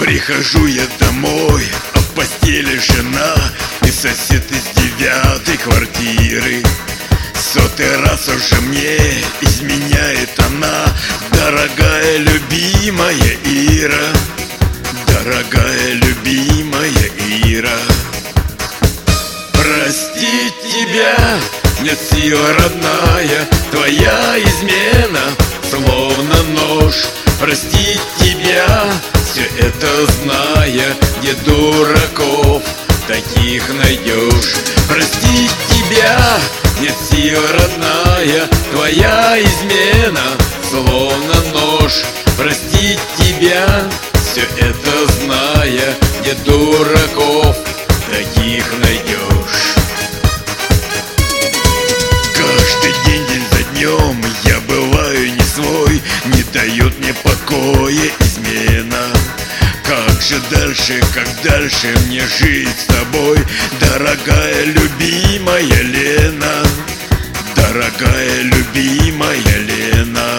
Прихожу я домой, а в постели жена и сосед из 9-й квартиры. Сотый раз уже мне изменяет она, дорогая любимая Ира, дорогая любимая Ира. Простить тебя нет сил, родная, твоя измена словно нож. Простить тебя, все это зная, не дураков таких найдешь. Простить тебя нет сил, родная, твоя измена словно нож. Простить тебя, все это зная, не дураков таких найдешь. Каждый день за днем я бываю не свой, не дает мне покоя измена. Как же дальше, как дальше мне жить с тобой, дорогая любимая Лена, дорогая любимая Лена.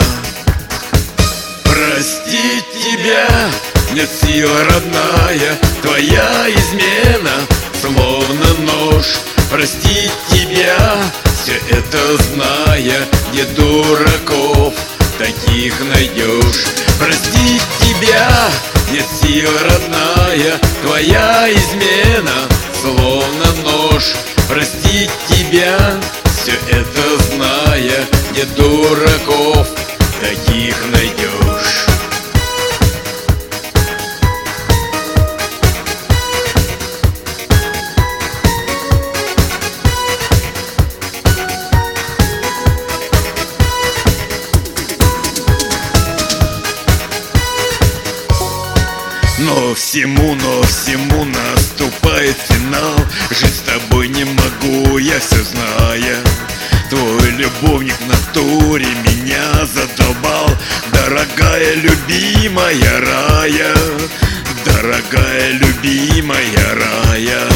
Простить тебя нет сил, родная, твоя измена словно нож. Простить тебя, все это зная, не дураков таких найдешь. Простить тебя нет сил, родная, твоя измена словно нож. Простить тебя, все это зная, не дураков таких найдешь. Но всему наступает финал. Жить с тобой не могу я, все зная. Твой любовник в натуре меня задолбал. Дорогая любимая Рая, дорогая любимая Рая.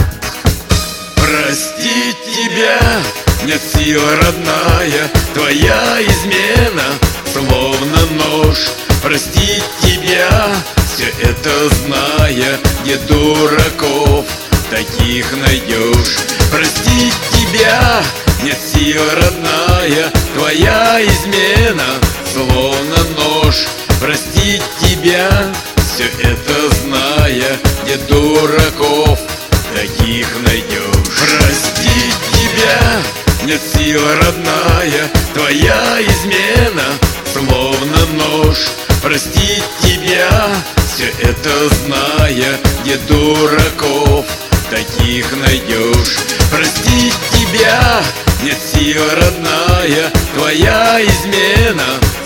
Простить тебя нет сил, родная, твоя измена словно нож. Простить тебя, все это зная, не дураков таких найдешь. Простить тебя нет сил, родная, твоя измена словно нож. Простить тебя, все это зная, не дураков таких найдешь. Простить тебя нет сил, родная, твоя измена словно нож. Простить тебя, все это зная, не дураков таких найдешь. Простить тебя нет сил, родная, твоя измена